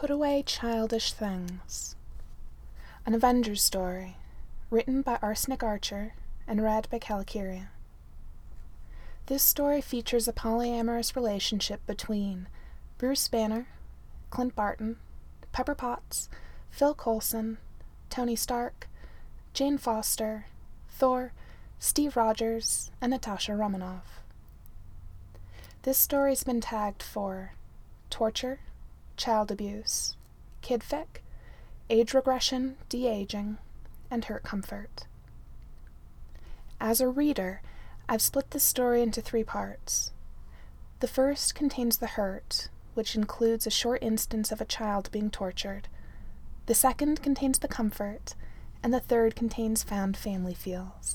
Put Away Childish Things. An Avengers story, written by Arsenic Archer and read by Calicuria. This story features a polyamorous relationship between Bruce Banner, Clint Barton, Pepper Potts, Phil Coulson, Tony Stark, Jane Foster, Thor, Steve Rogers, and Natasha Romanoff. This story's been tagged for torture, child abuse, kidfic, age regression, de-aging, and hurt comfort. As a reader, I've split this story into 3 parts. The first contains the hurt, which includes a short instance of a child being tortured. The second contains the comfort, and the third contains found family feels.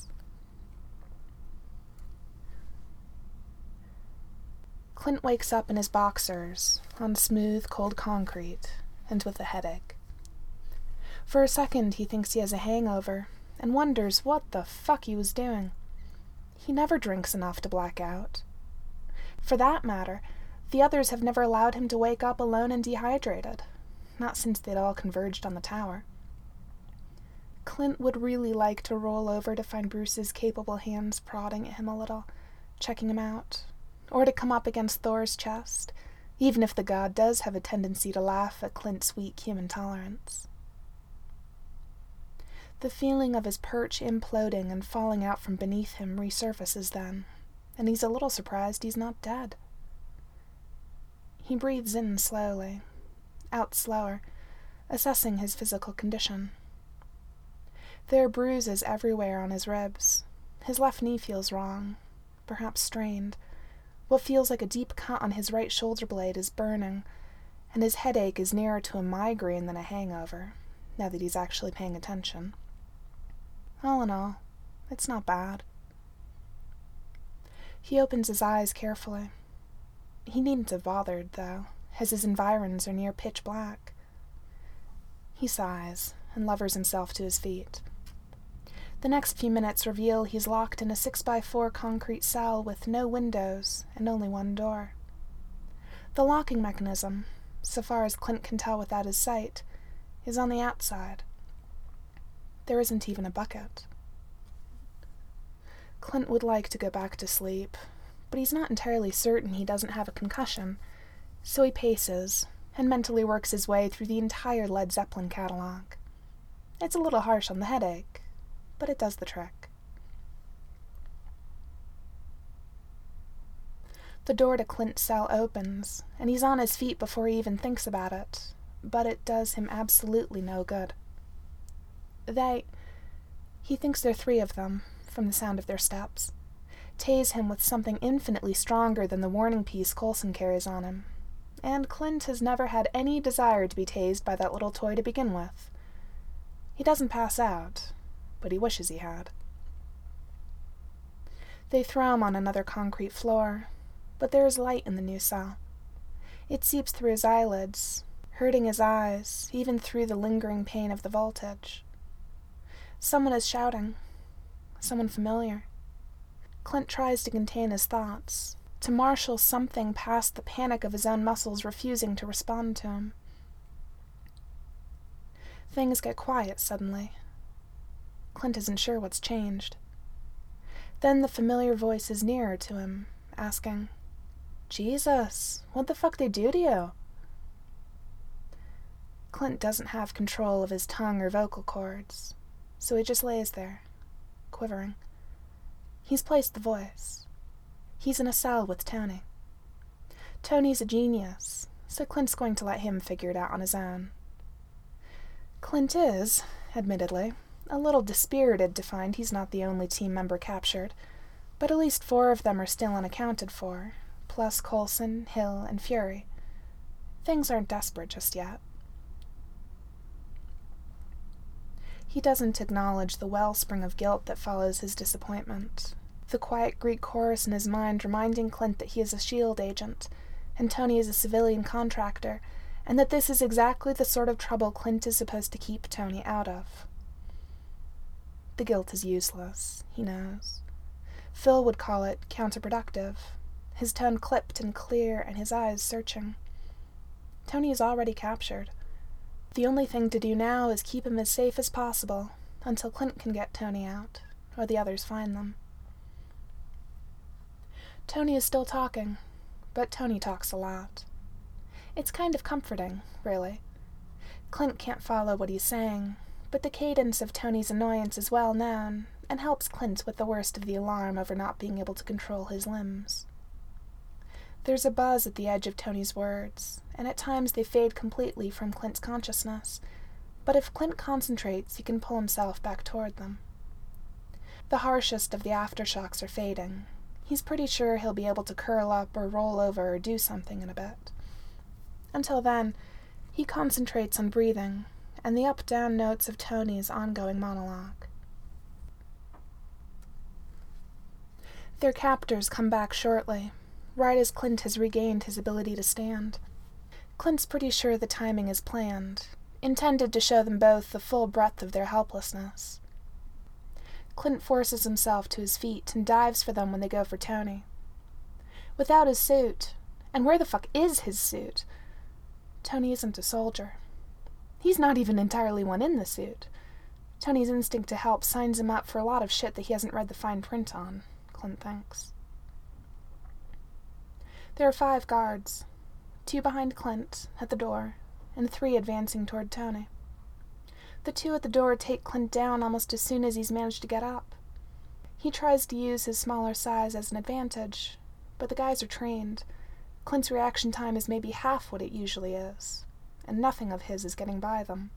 Clint wakes up in his boxers, on smooth, cold concrete, and with a headache. For a second he thinks he has a hangover, and wonders what the fuck he was doing. He never drinks enough to black out. For that matter, the others have never allowed him to wake up alone and dehydrated, not since they'd all converged on the tower. Clint would really like to roll over to find Bruce's capable hands prodding at him a little, checking him out, or to come up against Thor's chest, even if the god does have a tendency to laugh at Clint's weak human tolerance. The feeling of his perch imploding and falling out from beneath him resurfaces then, and he's a little surprised he's not dead. He breathes in slowly, out slower, assessing his physical condition. There are bruises everywhere on his ribs. His left knee feels wrong, perhaps strained. What feels like a deep cut on his right shoulder blade is burning, and his headache is nearer to a migraine than a hangover, now that he's actually paying attention. All in all, it's not bad. He opens his eyes carefully. He needn't have bothered, though, as his environs are near pitch black. He sighs and levers himself to his feet. The next few minutes reveal he's locked in a 6x4 concrete cell with no windows and only one door. The locking mechanism, so far as Clint can tell without his sight, is on the outside. There isn't even a bucket. Clint would like to go back to sleep, but he's not entirely certain he doesn't have a concussion, so he paces and mentally works his way through the entire Led Zeppelin catalog. It's a little harsh on the headache, but it does the trick. The door to Clint's cell opens, and he's on his feet before he even thinks about it, but it does him absolutely no good. He thinks there are 3 of them, from the sound of their steps, tase him with something infinitely stronger than the warning piece Coulson carries on him, and Clint has never had any desire to be tased by that little toy to begin with. He doesn't pass out, but he wishes he had. They throw him on another concrete floor, but there is light in the new cell. It seeps through his eyelids, hurting his eyes, even through the lingering pain of the voltage. Someone is shouting. Someone familiar. Clint tries to contain his thoughts, to marshal something past the panic of his own muscles refusing to respond to him. Things get quiet suddenly. Clint isn't sure what's changed. Then the familiar voice is nearer to him, asking, "Jesus, what the fuck they do to you?" Clint doesn't have control of his tongue or vocal cords, so he just lays there, quivering. He's placed the voice. He's in a cell with Tony. Tony's a genius, so Clint's going to let him figure it out on his own. Clint is, admittedly, a little dispirited to find he's not the only team member captured, but at least 4 of them are still unaccounted for, plus Coulson, Hill, and Fury. Things aren't desperate just yet. He doesn't acknowledge the wellspring of guilt that follows his disappointment, the quiet Greek chorus in his mind reminding Clint that he is a S.H.I.E.L.D. agent, and Tony is a civilian contractor, and that this is exactly the sort of trouble Clint is supposed to keep Tony out of. The guilt is useless, he knows. Phil would call it counterproductive, his tone clipped and clear and his eyes searching. Tony is already captured. The only thing to do now is keep him as safe as possible until Clint can get Tony out, or the others find them. Tony is still talking, but Tony talks a lot. It's kind of comforting, really. Clint can't follow what he's saying, but the cadence of Tony's annoyance is well known, and helps Clint with the worst of the alarm over not being able to control his limbs. There's a buzz at the edge of Tony's words, and at times they fade completely from Clint's consciousness, but if Clint concentrates, he can pull himself back toward them. The harshest of the aftershocks are fading. He's pretty sure he'll be able to curl up or roll over or do something in a bit. Until then, he concentrates on breathing and the up-down notes of Tony's ongoing monologue. Their captors come back shortly, right as Clint has regained his ability to stand. Clint's pretty sure the timing is planned, intended to show them both the full breadth of their helplessness. Clint forces himself to his feet and dives for them when they go for Tony. Without his suit, and where the fuck is his suit? Tony isn't a soldier. He's not even entirely one in the suit. Tony's instinct to help signs him up for a lot of shit that he hasn't read the fine print on, Clint thinks. There are 5 guards, 2 behind Clint, at the door, and 3 advancing toward Tony. The 2 at the door take Clint down almost as soon as he's managed to get up. He tries to use his smaller size as an advantage, but the guys are trained. Clint's reaction time is maybe half what it usually is, and nothing of his is getting by them.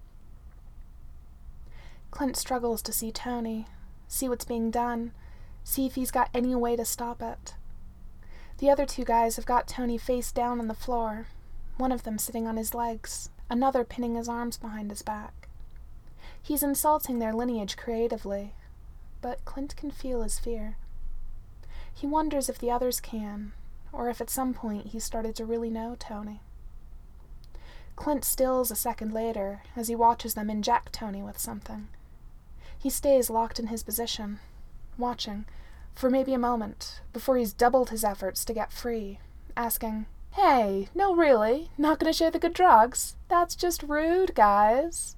Clint struggles to see Tony, see what's being done, see if he's got any way to stop it. The other 2 guys have got Tony face down on the floor, one of them sitting on his legs, another pinning his arms behind his back. He's insulting their lineage creatively, but Clint can feel his fear. He wonders if the others can, or if at some point he started to really know Tony. Clint stills a second later as he watches them inject Tony with something. He stays locked in his position, watching, for maybe a moment, before he's doubled his efforts to get free, asking, "Hey, no really, not gonna share the good drugs? That's just rude, guys."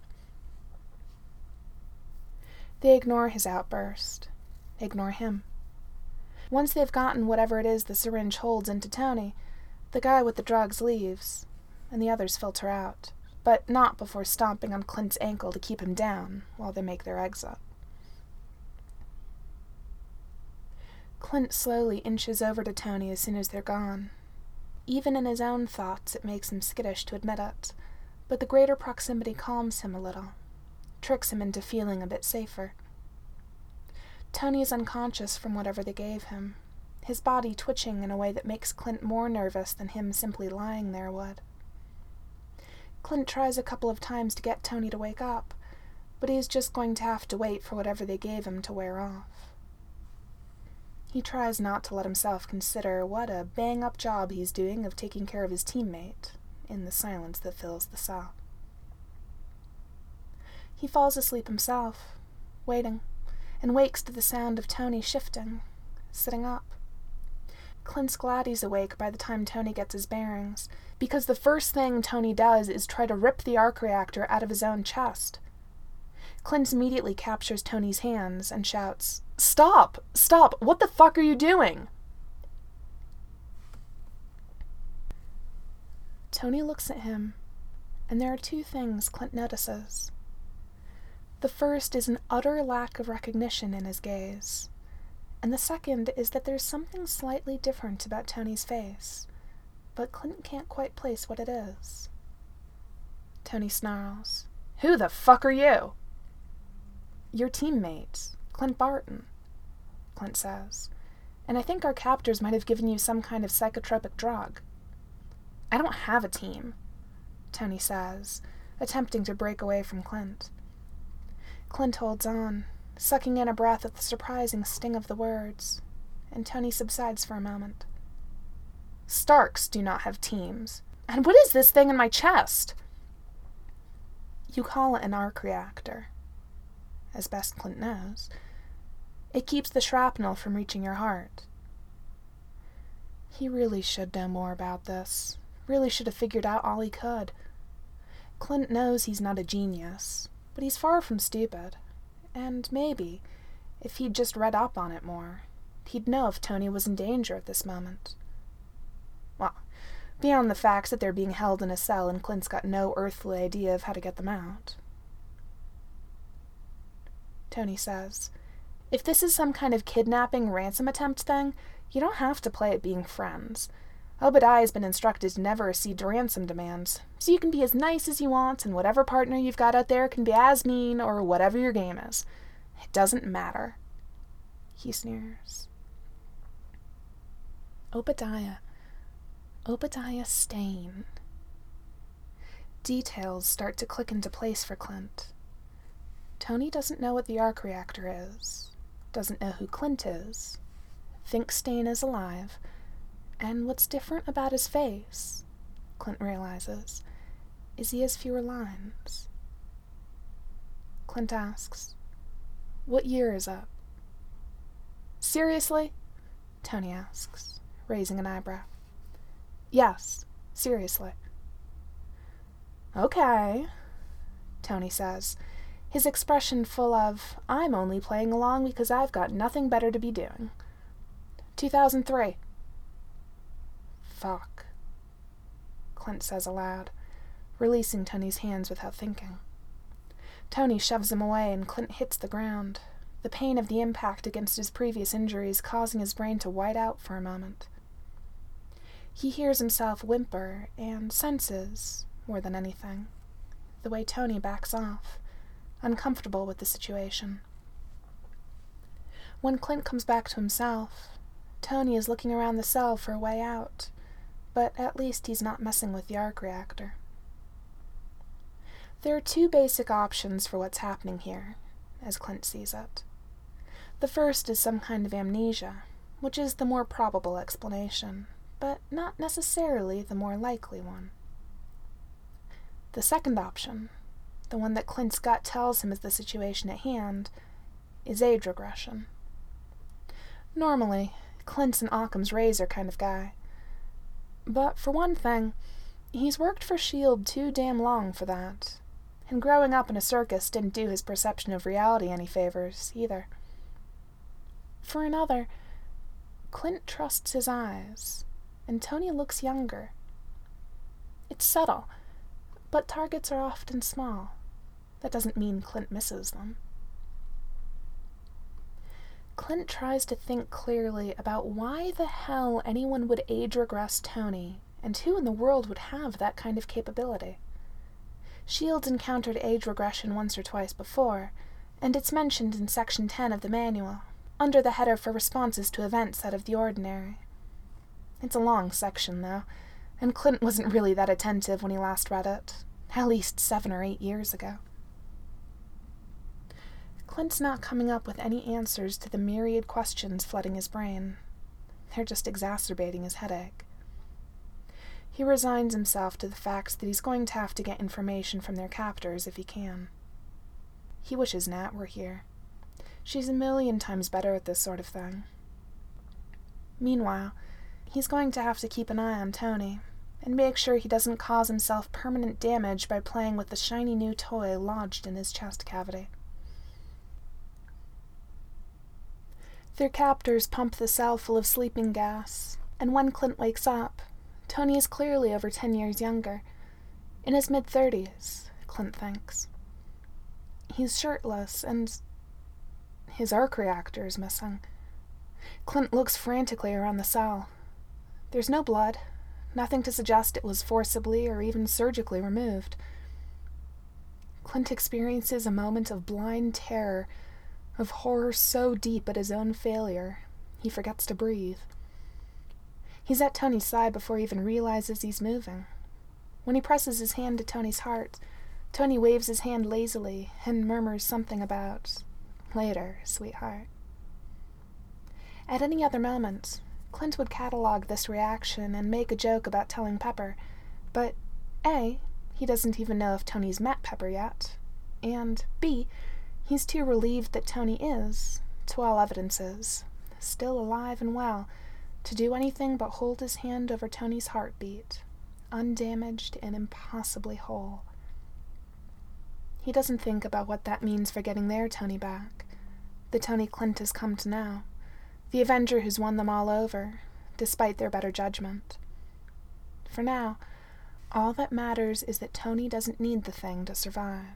They ignore his outburst, ignore him. Once they've gotten whatever it is the syringe holds into Tony, the guy with the drugs leaves, and the others filter out, but not before stomping on Clint's ankle to keep him down while they make their exit. Clint slowly inches over to Tony as soon as they're gone. Even in his own thoughts, it makes him skittish to admit it, but the greater proximity calms him a little, tricks him into feeling a bit safer. Tony is unconscious from whatever they gave him, his body twitching in a way that makes Clint more nervous than him simply lying there would. Clint tries a couple of times to get Tony to wake up, but he is just going to have to wait for whatever they gave him to wear off. He tries not to let himself consider what a bang-up job he's doing of taking care of his teammate in the silence that fills the cell. He falls asleep himself, waiting, and wakes to the sound of Tony shifting, sitting up. Clint's glad he's awake by the time Tony gets his bearings, because the first thing Tony does is try to rip the arc reactor out of his own chest. Clint immediately captures Tony's hands and shouts, "Stop! Stop! What the fuck are you doing?" Tony looks at him, and there are 2 things Clint notices. The first is an utter lack of recognition in his gaze, and the second is that there's something slightly different about Tony's face, but Clint can't quite place what it is. Tony snarls, "Who the fuck are you?" "Your teammate, Clint Barton," Clint says, "and I think our captors might have given you some kind of psychotropic drug." "I don't have a team," Tony says, attempting to break away from Clint. Clint holds on, sucking in a breath at the surprising sting of the words, and Tony subsides for a moment. "Starks do not have teams. And what is this thing in my chest?" "You call it an arc reactor. As best Clint knows. It keeps the shrapnel from reaching your heart." He really should know more about this. Really should have figured out all he could. Clint knows he's not a genius, but he's far from stupid, and maybe, if he'd just read up on it more, he'd know if Tony was in danger at this moment. Well, beyond the facts that they're being held in a cell and Clint's got no earthly idea of how to get them out. Tony says, "If this is some kind of kidnapping ransom attempt thing, you don't have to play at being friends. Obadiah's been instructed to never accede to ransom demands, so you can be as nice as you want, and whatever partner you've got out there can be as mean, or whatever your game is. It doesn't matter." He sneers. Obadiah Stane. Details start to click into place for Clint. Tony doesn't know what the arc reactor is, doesn't know who Clint is, thinks Stane is alive, and what's different about his face, Clint realizes, is he has fewer lines. Clint asks, "What year is up?" "Seriously?" Tony asks, raising an eyebrow. "Yes, seriously." "Okay," Tony says, his expression full of, "I'm only playing along because I've got nothing better to be doing." 2003. "Fuck," Clint says aloud, releasing Tony's hands without thinking. Tony shoves him away and Clint hits the ground, the pain of the impact against his previous injuries causing his brain to white out for a moment. He hears himself whimper and senses, more than anything, the way Tony backs off, uncomfortable with the situation. When Clint comes back to himself, Tony is looking around the cell for a way out, but at least he's not messing with the arc reactor. There are two basic options for what's happening here, as Clint sees it. The first is some kind of amnesia, which is the more probable explanation, but not necessarily the more likely one. The second option, the one that Clint's gut tells him is the situation at hand, is age regression. Normally, Clint's an Occam's razor kind of guy. But for one thing, he's worked for S.H.I.E.L.D. too damn long for that, and growing up in a circus didn't do his perception of reality any favors, either. For another, Clint trusts his eyes, and Tony looks younger. It's subtle, but targets are often small. That doesn't mean Clint misses them. Clint tries to think clearly about why the hell anyone would age regress Tony, and who in the world would have that kind of capability. S.H.I.E.L.D.'s encountered age regression once or twice before, and it's mentioned in Section 10 of the manual, under the header for responses to events out of the ordinary. It's a long section, though, and Clint wasn't really that attentive when he last read it, at least 7 or 8 years ago. Clint's not coming up with any answers to the myriad questions flooding his brain. They're just exacerbating his headache. He resigns himself to the fact that he's going to have to get information from their captors if he can. He wishes Nat were here. She's a million times better at this sort of thing. Meanwhile, he's going to have to keep an eye on Tony, and make sure he doesn't cause himself permanent damage by playing with the shiny new toy lodged in his chest cavity. Their captors pump the cell full of sleeping gas, and when Clint wakes up, Tony is clearly over 10 years younger. In his mid-30s, Clint thinks. He's shirtless, and his arc reactor is missing. Clint looks frantically around the cell. There's no blood, nothing to suggest it was forcibly or even surgically removed. Clint experiences a moment of blind terror, of horror so deep at his own failure, he forgets to breathe. He's at Tony's side before he even realizes he's moving. When he presses his hand to Tony's heart, Tony waves his hand lazily and murmurs something about, "Later, sweetheart." At any other moment, Clint would catalog this reaction and make a joke about telling Pepper, but A, he doesn't even know if Tony's met Pepper yet, and B, he's too relieved that Tony is, to all evidences, still alive and well, to do anything but hold his hand over Tony's heartbeat, undamaged and impossibly whole. He doesn't think about what that means for getting their Tony back, the Tony Clint has come to know, the Avenger who's won them all over, despite their better judgment. For now, all that matters is that Tony doesn't need the thing to survive.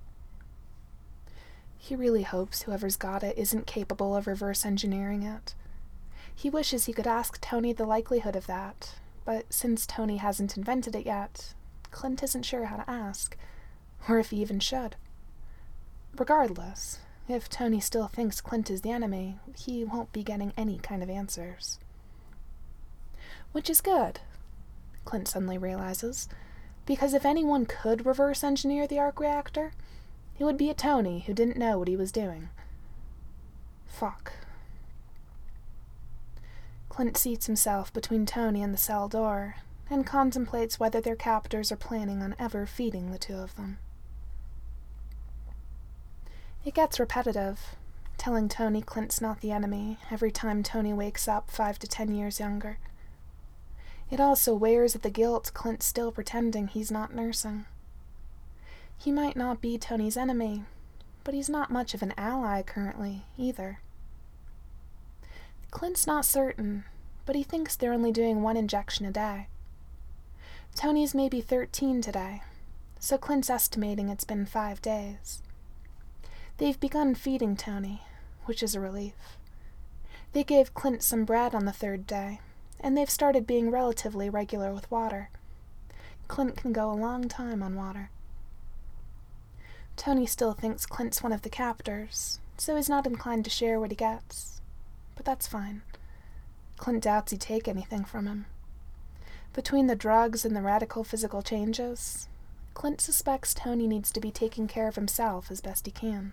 He really hopes whoever's got it isn't capable of reverse engineering it. He wishes he could ask Tony the likelihood of that, but since Tony hasn't invented it yet, Clint isn't sure how to ask, or if he even should. Regardless, if Tony still thinks Clint is the enemy, he won't be getting any kind of answers. Which is good, Clint suddenly realizes, because if anyone could reverse engineer the arc reactor, it would be a Tony who didn't know what he was doing. Fuck. Clint seats himself between Tony and the cell door, and contemplates whether their captors are planning on ever feeding the two of them. It gets repetitive, telling Tony Clint's not the enemy every time Tony wakes up 5 to 10 years younger. It also wears at the guilt Clint's still pretending he's not nursing. He might not be Tony's enemy, but he's not much of an ally currently, either. Clint's not certain, but he thinks they're only doing 1 injection a day. Tony's maybe 13 today, so Clint's estimating it's been 5 days. They've begun feeding Tony, which is a relief. They gave Clint some bread on the 3rd day, and they've started being relatively regular with water. Clint can go a long time on water. Tony still thinks Clint's one of the captors, so he's not inclined to share what he gets. But that's fine. Clint doubts he'd take anything from him. Between the drugs and the radical physical changes, Clint suspects Tony needs to be taking care of himself as best he can.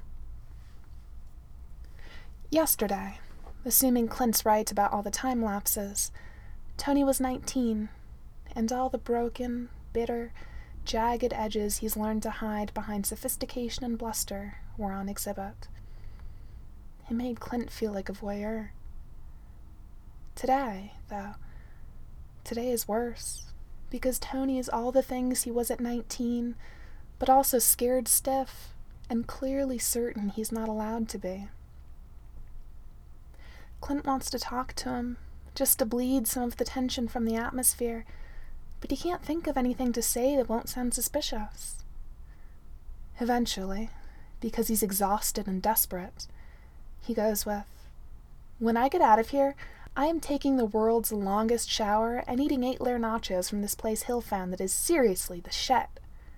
Yesterday, assuming Clint's right about all the time lapses, Tony was 19, and all the broken, bitter, jagged edges he's learned to hide behind sophistication and bluster were on exhibit. It made Clint feel like a voyeur. Today, though, today is worse, because Tony is all the things he was at 19, but also scared stiff and clearly certain he's not allowed to be. Clint wants to talk to him, just to bleed some of the tension from the atmosphere, but he can't think of anything to say that won't sound suspicious. Eventually, because he's exhausted and desperate, he goes with, "When I get out of here, I am taking the world's longest shower and eating 8-layer nachos from this place Hill found that is seriously the shit."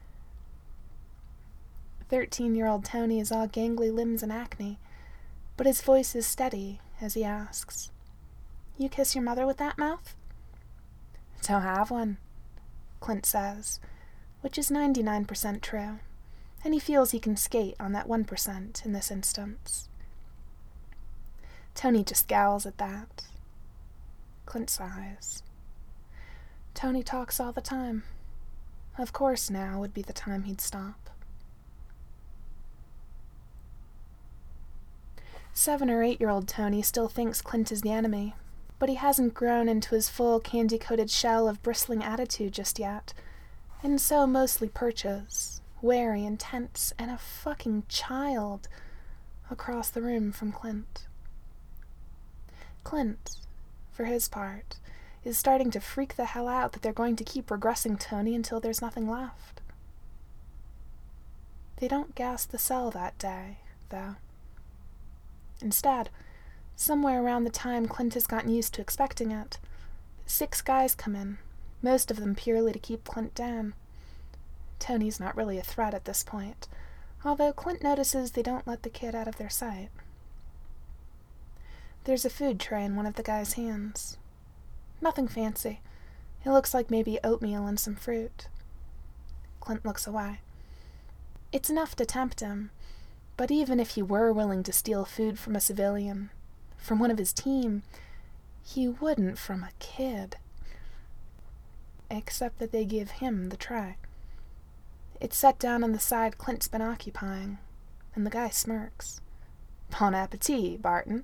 13-year-old Tony is all gangly limbs and acne, but his voice is steady as he asks, "You kiss your mother with that mouth?" "Don't have one," Clint says, which is 99% true, and he feels he can skate on that 1% in this instance. Tony just scowls at that. Clint sighs. Tony talks all the time. Of course now would be the time he'd stop. 7 or 8-year-old Tony still thinks Clint is the enemy, but he hasn't grown into his full candy-coated shell of bristling attitude just yet, and so mostly perches, wary and tense, and a fucking child, across the room from Clint. Clint, for his part, is starting to freak the hell out that they're going to keep regressing Tony until there's nothing left. They don't gas the cell that day, though. Instead, somewhere around the time Clint has gotten used to expecting it, 6 guys come in, most of them purely to keep Clint down. Tony's not really a threat at this point, although Clint notices they don't let the kid out of their sight. There's a food tray in one of the guys' hands. Nothing fancy. It looks like maybe oatmeal and some fruit. Clint looks away. It's enough to tempt him, but even if he were willing to steal food from a civilian, from one of his team, he wouldn't from a kid. Except that they give him the tray. It's set down on the side Clint's been occupying, and the guy smirks. "Bon appetit, Barton."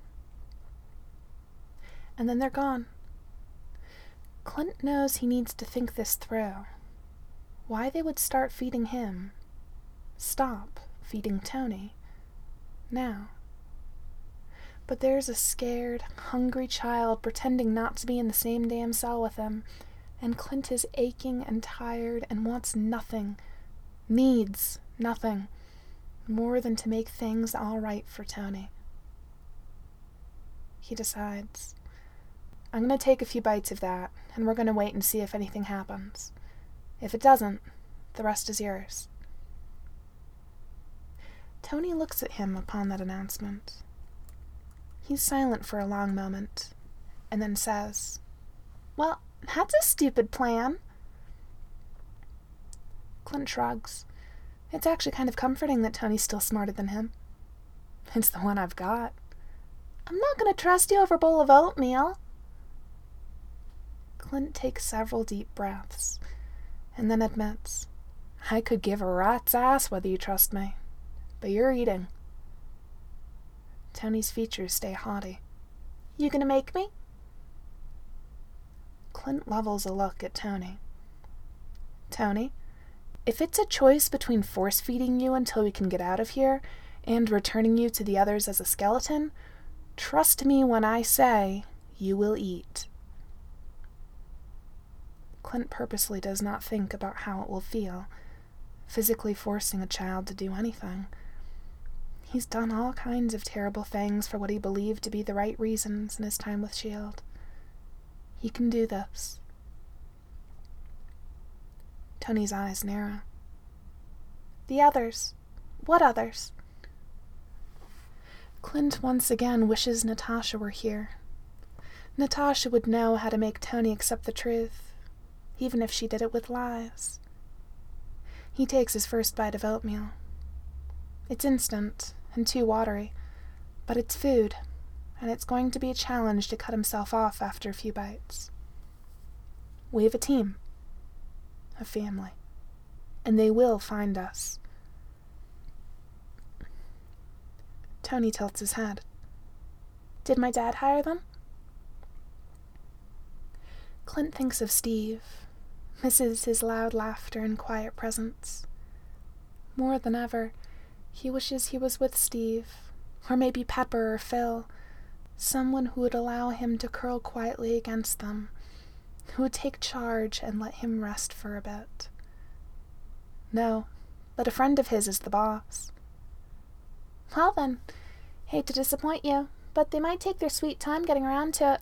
And then they're gone. Clint knows he needs to think this through. Why they would start feeding him, stop feeding Tony. Now. But there's a scared, hungry child pretending not to be in the same damn cell with him, and Clint is aching and tired and wants nothing, needs nothing, more than to make things all right for Tony. He decides, I'm going to take a few bites of that, and we're going to wait and see if anything happens. If it doesn't, the rest is yours. Tony looks at him upon that announcement. He's silent for a long moment, and then says, Well, that's a stupid plan. Clint shrugs. It's actually kind of comforting that Tony's still smarter than him. It's the one I've got. I'm not going to trust you over a bowl of oatmeal. Clint takes several deep breaths, and then admits, I could give a rat's ass whether you trust me, but you're eating. Tony's features stay haughty. You gonna make me? Clint levels a look at Tony. Tony, if it's a choice between force-feeding you until we can get out of here and returning you to the others as a skeleton, trust me when I say you will eat. Clint purposely does not think about how it will feel, physically forcing a child to do anything. He's done all kinds of terrible things for what he believed to be the right reasons in his time with S.H.I.E.L.D. He can do this. Tony's eyes narrow. The others. What others? Clint once again wishes Natasha were here. Natasha would know how to make Tony accept the truth, even if she did it with lies. He takes his first bite of oatmeal. It's instant and too watery, but it's food, and it's going to be a challenge to cut himself off after a few bites. We have a team, a family, and they will find us. Tony tilts his head. Did my dad hire them? Clint thinks of Steve, misses his loud laughter and quiet presence. More than ever, he wishes he was with Steve, or maybe Pepper or Phil, someone who would allow him to curl quietly against them, who would take charge and let him rest for a bit. No, but a friend of his is the boss. Well then, hate to disappoint you, but they might take their sweet time getting around to it.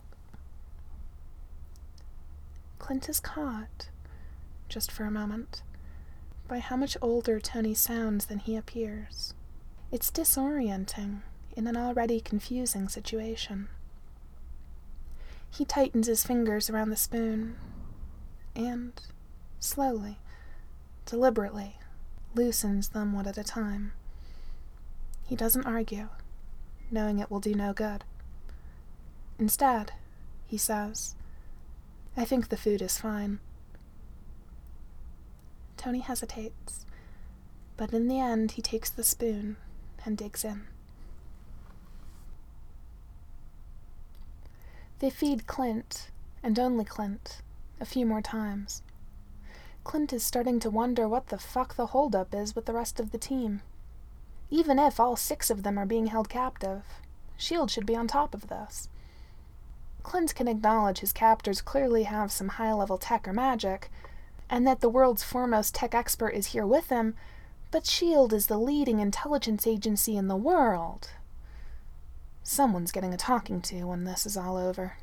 Clint is caught, just for a moment, by how much older Tony sounds than he appears. It's disorienting in an already confusing situation. He tightens his fingers around the spoon and, slowly, deliberately, loosens them one at a time. He doesn't argue, knowing it will do no good. Instead, he says, I think the food is fine. Tony hesitates, but in the end he takes the spoon and digs in. They feed Clint, and only Clint, a few more times. Clint is starting to wonder what the fuck the holdup is with the rest of the team. Even if all 6 of them are being held captive, S.H.I.E.L.D. should be on top of this. Clint can acknowledge his captors clearly have some high-level tech or magic, and that the world's foremost tech expert is here with him, but S.H.I.E.L.D. is the leading intelligence agency in the world. Someone's getting a talking to when this is all over.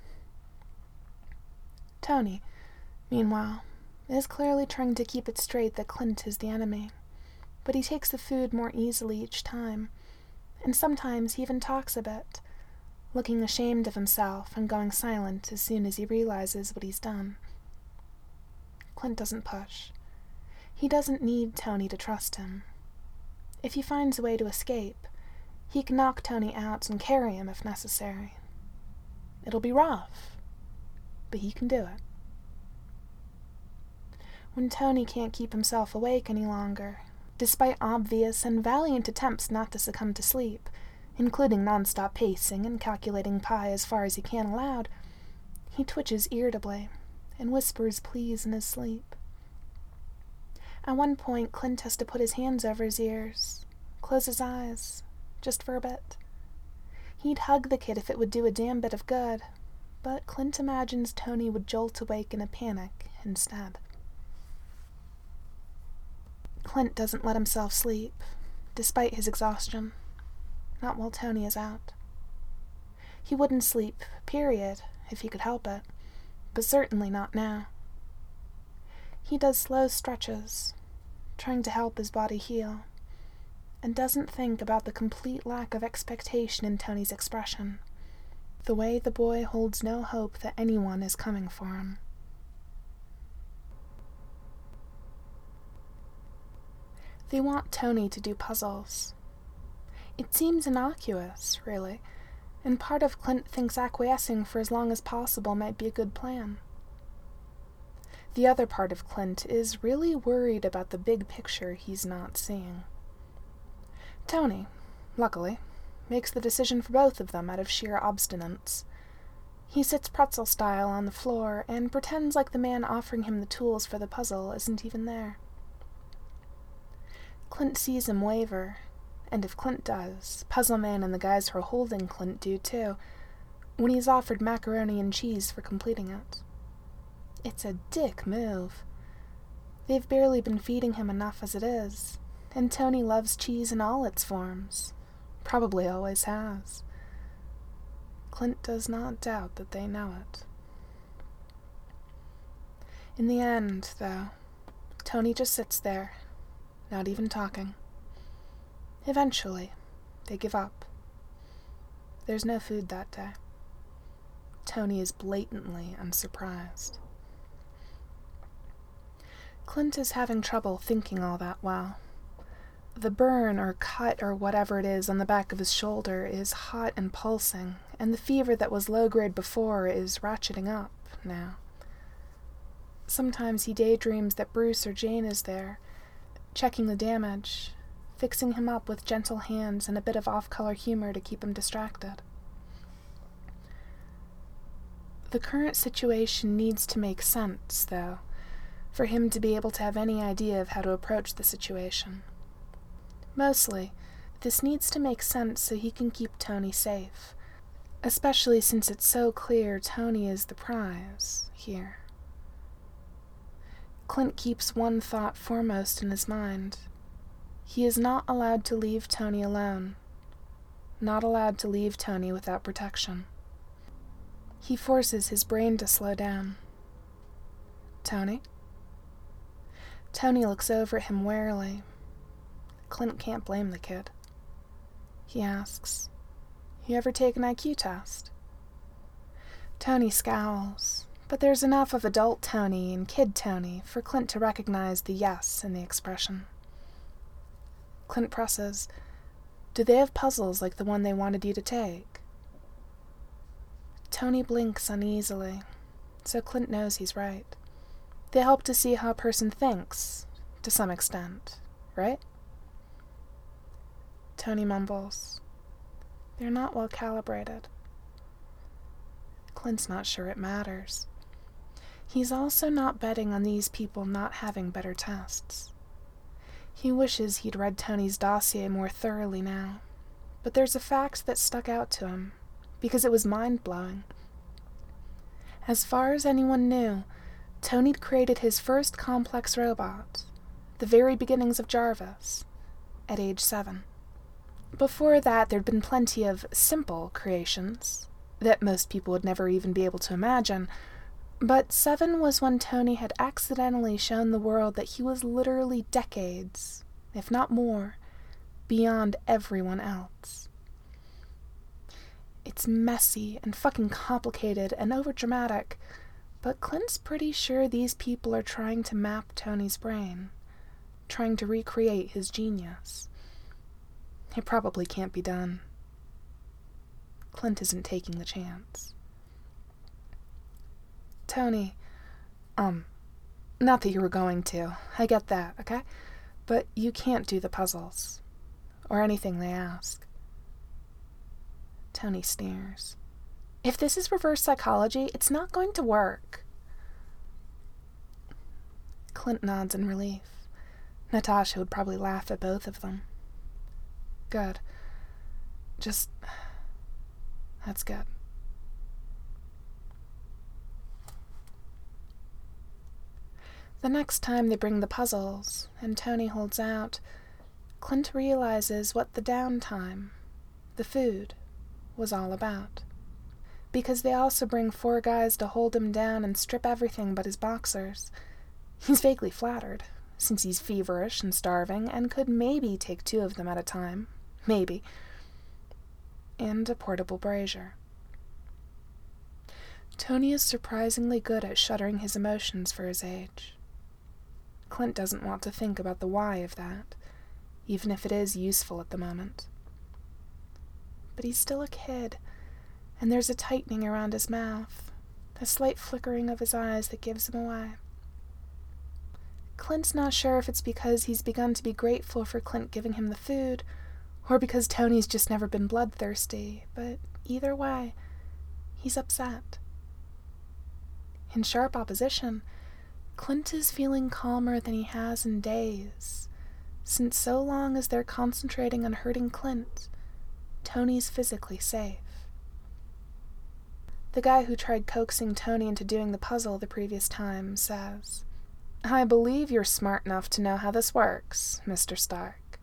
Tony, meanwhile, is clearly trying to keep it straight that Clint is the enemy, but he takes the food more easily each time, and sometimes he even talks a bit, looking ashamed of himself and going silent as soon as he realizes what he's done. Clint doesn't push. He doesn't need Tony to trust him. If he finds a way to escape, he can knock Tony out and carry him if necessary. It'll be rough, but he can do it. When Tony can't keep himself awake any longer, despite obvious and valiant attempts not to succumb to sleep, including non-stop pacing and calculating pi as far as he can aloud, he twitches irritably and whispers pleas in his sleep. At one point, Clint has to put his hands over his ears, close his eyes, just for a bit. He'd hug the kid if it would do a damn bit of good, but Clint imagines Tony would jolt awake in a panic instead. Clint doesn't let himself sleep, despite his exhaustion. Not while Tony is out. He wouldn't sleep, period, if he could help it, but certainly not now. He does slow stretches, trying to help his body heal, and doesn't think about the complete lack of expectation in Tony's expression, the way the boy holds no hope that anyone is coming for him. They want Tony to do puzzles. It seems innocuous, really, and part of Clint thinks acquiescing for as long as possible might be a good plan. The other part of Clint is really worried about the big picture he's not seeing. Tony, luckily, makes the decision for both of them out of sheer obstinance. He sits pretzel-style on the floor and pretends like the man offering him the tools for the puzzle isn't even there. Clint sees him waver, and if Clint does, Puzzle Man and the guys who are holding Clint do too, when he's offered macaroni and cheese for completing it. It's a dick move. They've barely been feeding him enough as it is, and Tony loves cheese in all its forms. Probably always has. Clint does not doubt that they know it. In the end, though, Tony just sits there, not even talking. Eventually, they give up. There's no food that day. Tony is blatantly unsurprised. Clint is having trouble thinking all that well. The burn or cut or whatever it is on the back of his shoulder is hot and pulsing, and the fever that was low-grade before is ratcheting up now. Sometimes he daydreams that Bruce or Jane is there, checking the damage, fixing him up with gentle hands and a bit of off-color humor to keep him distracted. The current situation needs to make sense, though, for him to be able to have any idea of how to approach the situation. Mostly, this needs to make sense so he can keep Tony safe, especially since it's so clear Tony is the prize here. Clint keeps one thought foremost in his mind. He is not allowed to leave Tony alone, not allowed to leave Tony without protection. He forces his brain to slow down. Tony? Tony looks over at him warily. Clint can't blame the kid. He asks, "You ever take an IQ test?" Tony scowls, but there's enough of adult Tony and kid Tony for Clint to recognize the yes in the expression. Clint presses, "Do they have puzzles like the one they wanted you to take?" Tony blinks uneasily, so Clint knows he's right. They help to see how a person thinks, to some extent, right? Tony mumbles, "They're not well calibrated." Clint's not sure it matters. He's also not betting on these people not having better tests. He wishes he'd read Tony's dossier more thoroughly now, but there's a fact that stuck out to him, because it was mind-blowing. As far as anyone knew, Tony'd created his first complex robot, the very beginnings of Jarvis, at age 7. Before that, there'd been plenty of simple creations that most people would never even be able to imagine, but 7 was when Tony had accidentally shown the world that he was literally decades, if not more, beyond everyone else. It's messy and fucking complicated and overdramatic, but Clint's pretty sure these people are trying to map Tony's brain, trying to recreate his genius. It probably can't be done. Clint isn't taking the chance. Tony, not that you were going to, I get that, okay? But you can't do the puzzles, or anything they ask. Tony sneers. If this is reverse psychology, it's not going to work. Clint nods in relief. Natasha would probably laugh at both of them. Good. That's good. The next time they bring the puzzles, and Tony holds out, Clint realizes what the downtime, the food, was all about. Because they also bring 4 guys to hold him down and strip everything but his boxers. He's vaguely flattered, since he's feverish and starving, and could maybe take 2 of them at a time. Maybe. And a portable brazier. Tony is surprisingly good at shuttering his emotions for his age. Clint doesn't want to think about the why of that, even if it is useful at the moment. But he's still a kid, and there's a tightening around his mouth, a slight flickering of his eyes that gives him away. Clint's not sure if it's because he's begun to be grateful for Clint giving him the food, or because Tony's just never been bloodthirsty, but either way, he's upset. In sharp opposition, Clint is feeling calmer than he has in days, since so long as they're concentrating on hurting Clint, Tony's physically safe. The guy who tried coaxing Tony into doing the puzzle the previous time says, "I believe you're smart enough to know how this works, Mr. Stark."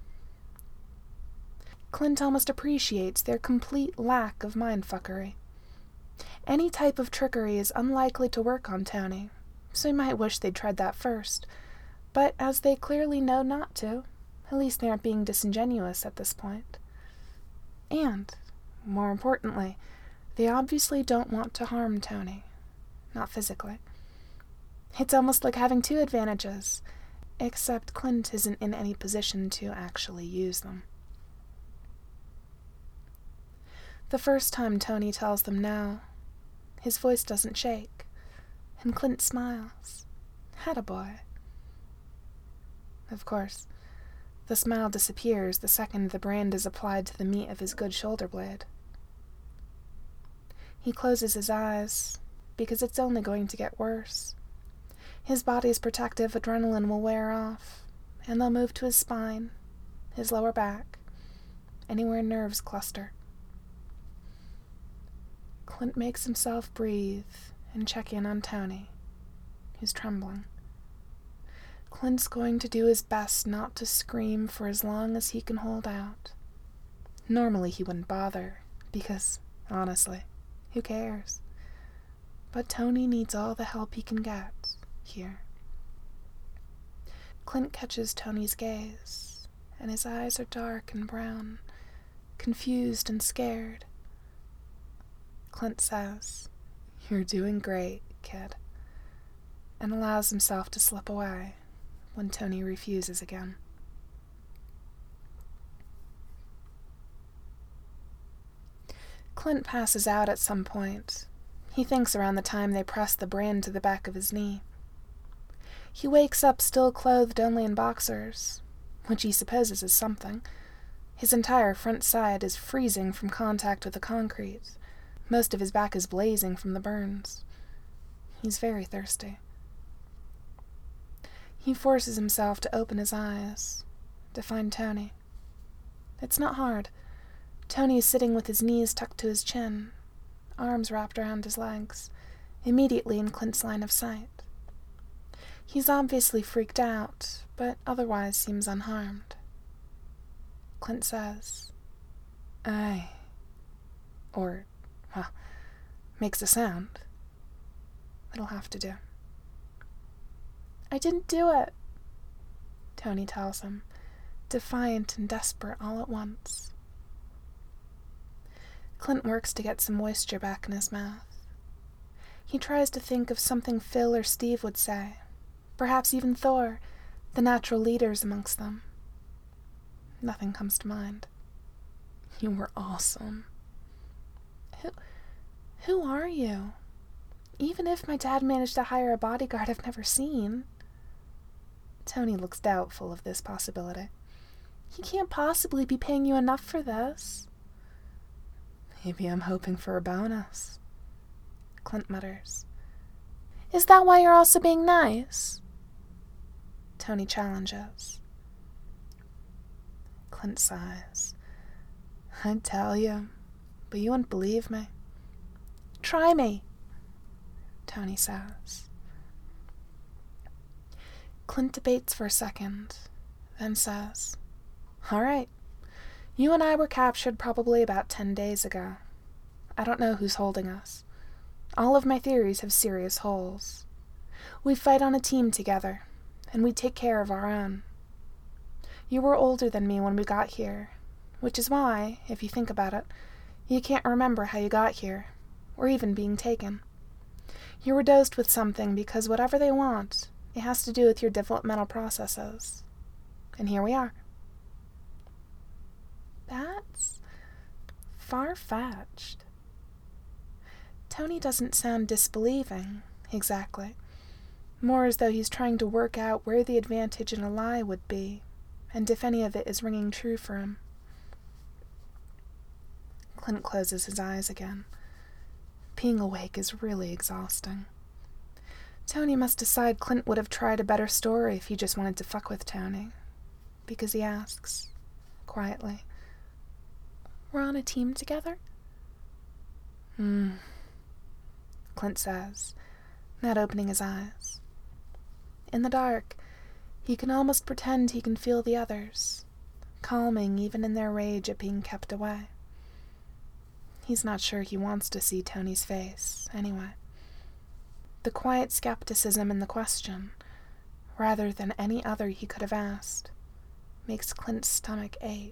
Clint almost appreciates their complete lack of mindfuckery. Any type of trickery is unlikely to work on Tony, so he might wish they'd tried that first, but as they clearly know not to, at least they aren't being disingenuous at this point. And, more importantly, they obviously don't want to harm Tony, not physically. It's almost like having 2 advantages, except Clint isn't in any position to actually use them. The first time Tony tells them no, his voice doesn't shake, and Clint smiles. Attaboy. Of course, the smile disappears the second the brand is applied to the meat of his good shoulder blade. He closes his eyes, because it's only going to get worse. His body's protective adrenaline will wear off, and they'll move to his spine, his lower back, anywhere nerves cluster. Clint makes himself breathe and check in on Tony, who's trembling. Clint's going to do his best not to scream for as long as he can hold out. Normally he wouldn't bother, because, honestly, who cares? But Tony needs all the help he can get here. Clint catches Tony's gaze, and his eyes are dark and brown, confused and scared. Clint says, "You're doing great, kid," and allows himself to slip away when Tony refuses again. Clint passes out at some point. He thinks around the time they press the brand to the back of his knee. He wakes up still clothed only in boxers, which he supposes is something. His entire front side is freezing from contact with the concrete. Most of his back is blazing from the burns. He's very thirsty. He forces himself to open his eyes, to find Tony. It's not hard. Tony is sitting with his knees tucked to his chin, arms wrapped around his legs, immediately in Clint's line of sight. He's obviously freaked out, but otherwise seems unharmed. Clint says, "Aye," or, well, makes a sound. It'll have to do. "I didn't do it," Tony tells him, defiant and desperate all at once. Clint works to get some moisture back in his mouth. He tries to think of something Phil or Steve would say, perhaps even Thor, the natural leaders amongst them. Nothing comes to mind. "You were awesome." Who are you? Even if my dad managed to hire a bodyguard I've never seen. Tony looks doubtful of this possibility. He can't possibly be paying you enough for this. "Maybe I'm hoping for a bonus," Clint mutters. "Is that why you're also being nice?" Tony challenges. Clint sighs. I'd tell you, but you wouldn't believe me. Try me, Tony says. Clint debates for a second, then says, All right, you and I were captured probably about 10 days ago. I don't know who's holding us. All of my theories have serious holes. We fight on a team together, and we take care of our own. You were older than me when we got here, which is why, if you think about it, you can't remember how you got here, or even being taken. You were dosed with something because whatever they want, it has to do with your developmental processes. And here we are. That's far-fetched. Tony doesn't sound disbelieving, exactly. More as though he's trying to work out where the advantage in a lie would be, and if any of it is ringing true for him. Clint closes his eyes again. Being awake is really exhausting. Tony must decide Clint would have tried a better story if he just wanted to fuck with Tony, because he asks, quietly, We're on a team together? Clint says, not opening his eyes. In the dark, he can almost pretend he can feel the others, calming even in their rage at being kept away. He's not sure he wants to see Tony's face, anyway. The quiet skepticism in the question, rather than any other he could have asked, makes Clint's stomach ache.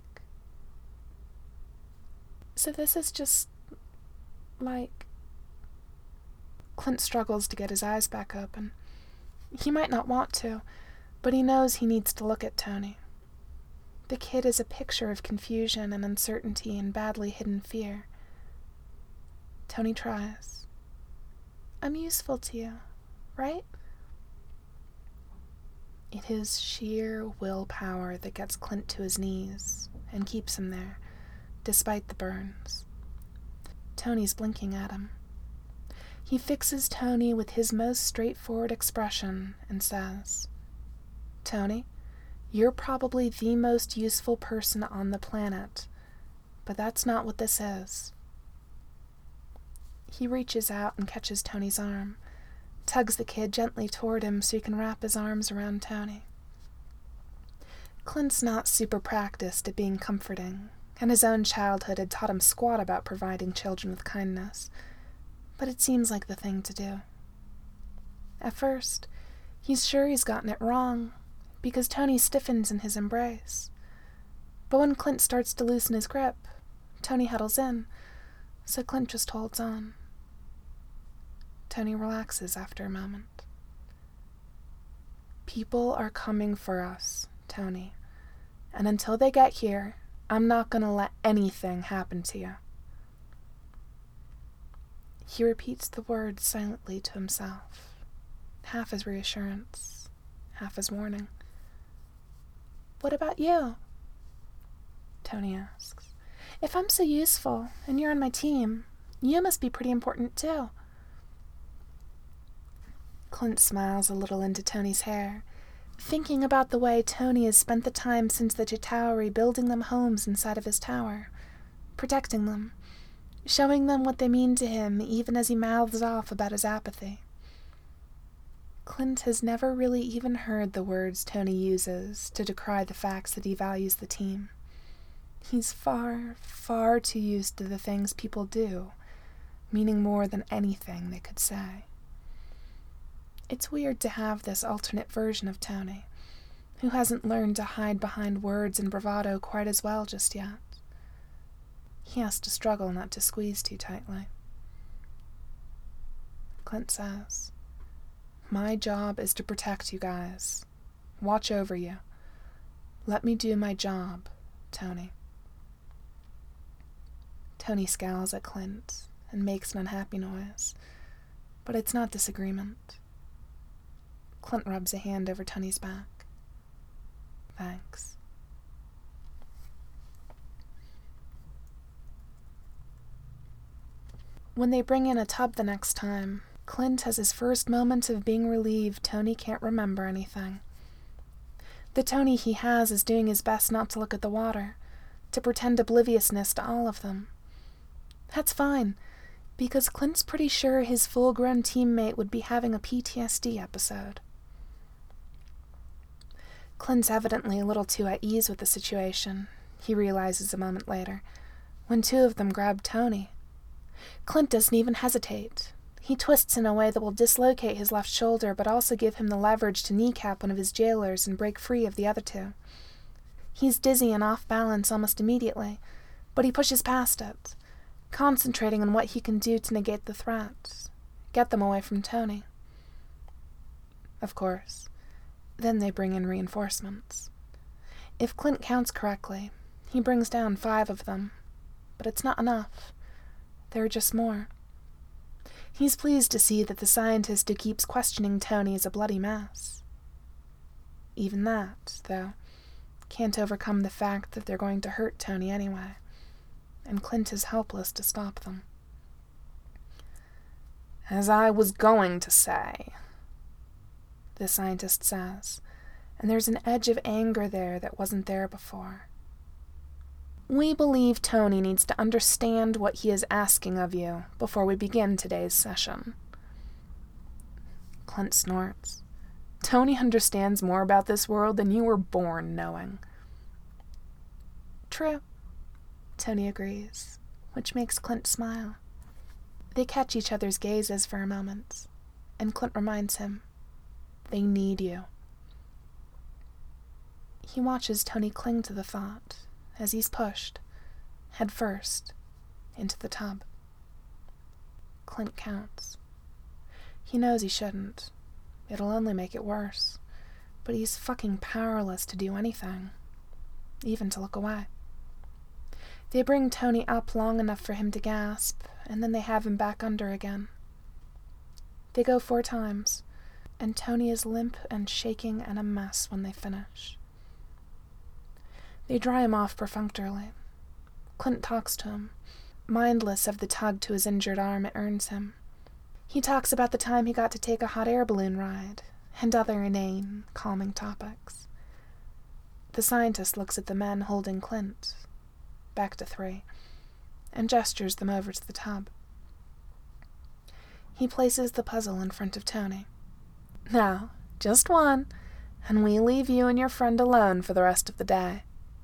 So this is just, like... Clint struggles to get his eyes back open. He might not want to, but he knows he needs to look at Tony. The kid is a picture of confusion and uncertainty and badly hidden fear. Tony tries. I'm useful to you, right? It is sheer willpower that gets Clint to his knees and keeps him there, despite the burns. Tony's blinking at him. He fixes Tony with his most straightforward expression and says, Tony, you're probably the most useful person on the planet, but that's not what this is. He reaches out and catches Tony's arm, tugs the kid gently toward him so he can wrap his arms around Tony. Clint's not super practiced at being comforting, and his own childhood had taught him squat about providing children with kindness, but it seems like the thing to do. At first, he's sure he's gotten it wrong, because Tony stiffens in his embrace. But when Clint starts to loosen his grip, Tony huddles in, so Clint just holds on. Tony relaxes after a moment. People are coming for us, Tony, and until they get here, I'm not going to let anything happen to you. He repeats the words silently to himself, half as reassurance, half as warning. What about you? Tony asks. If I'm so useful and you're on my team, you must be pretty important too. Clint smiles a little into Tony's hair, thinking about the way Tony has spent the time since the Chitauri building them homes inside of his tower, protecting them, showing them what they mean to him even as he mouths off about his apathy. Clint has never really even heard the words Tony uses to decry the facts that he values the team. He's far, far too used to the things people do, meaning more than anything they could say. It's weird to have this alternate version of Tony, who hasn't learned to hide behind words and bravado quite as well just yet. He has to struggle not to squeeze too tightly. Clint says, My job is to protect you guys. Watch over you. Let me do my job, Tony. Tony scowls at Clint and makes an unhappy noise, but it's not disagreement. Clint rubs a hand over Tony's back. Thanks. When they bring in a tub the next time, Clint has his first moment of being relieved Tony can't remember anything. The Tony he has is doing his best not to look at the water, to pretend obliviousness to all of them. That's fine, because Clint's pretty sure his full-grown teammate would be having a PTSD episode. Clint's evidently a little too at ease with the situation, he realizes a moment later, when two of them grab Tony. Clint doesn't even hesitate. He twists in a way that will dislocate his left shoulder but also give him the leverage to kneecap one of his jailers and break free of the other two. He's dizzy and off balance almost immediately, but he pushes past it, concentrating on what he can do to negate the threat, get them away from Tony. Of course, then they bring in reinforcements. If Clint counts correctly, he brings down 5 of them, but it's not enough. There are just more. He's pleased to see that the scientist who keeps questioning Tony is a bloody mess. Even that, though, can't overcome the fact that they're going to hurt Tony anyway, and Clint is helpless to stop them. "As I was going to say," the scientist says, and there's an edge of anger there that wasn't there before. "We believe Tony needs to understand what he is asking of you before we begin today's session." Clint snorts. "Tony understands more about this world than you were born knowing." "True," Tony agrees, which makes Clint smile. They catch each other's gazes for a moment, and Clint reminds him, they need you. He watches Tony cling to the thought as he's pushed, head first, into the tub. Clint counts. He knows he shouldn't. It'll only make it worse. But he's fucking powerless to do anything, even to look away. They bring Tony up long enough for him to gasp, and then they have him back under again. They go 4 times, and Tony is limp and shaking and a mess when they finish. They dry him off perfunctorily. Clint talks to him, mindless of the tug to his injured arm it earns him. He talks about the time he got to take a hot air balloon ride, and other inane, calming topics. The scientist looks at the men holding Clint, back to 3, and gestures them over to the tub. He places the puzzle in front of Tony. "Now, just one, and we leave you and your friend alone for the rest of the day."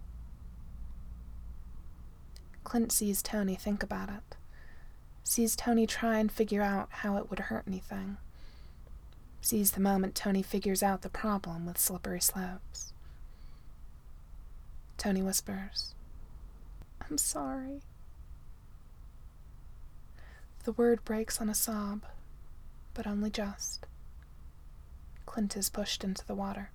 Clint sees Tony think about it, sees Tony try and figure out how it would hurt anything, sees the moment Tony figures out the problem with slippery slopes. Tony whispers, "I'm sorry." The word breaks on a sob, but only just. Clint is pushed into the water.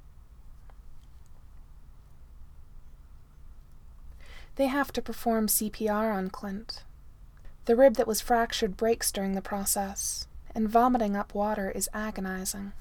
They have to perform CPR on Clint. The rib that was fractured breaks during the process, and vomiting up water is agonizing.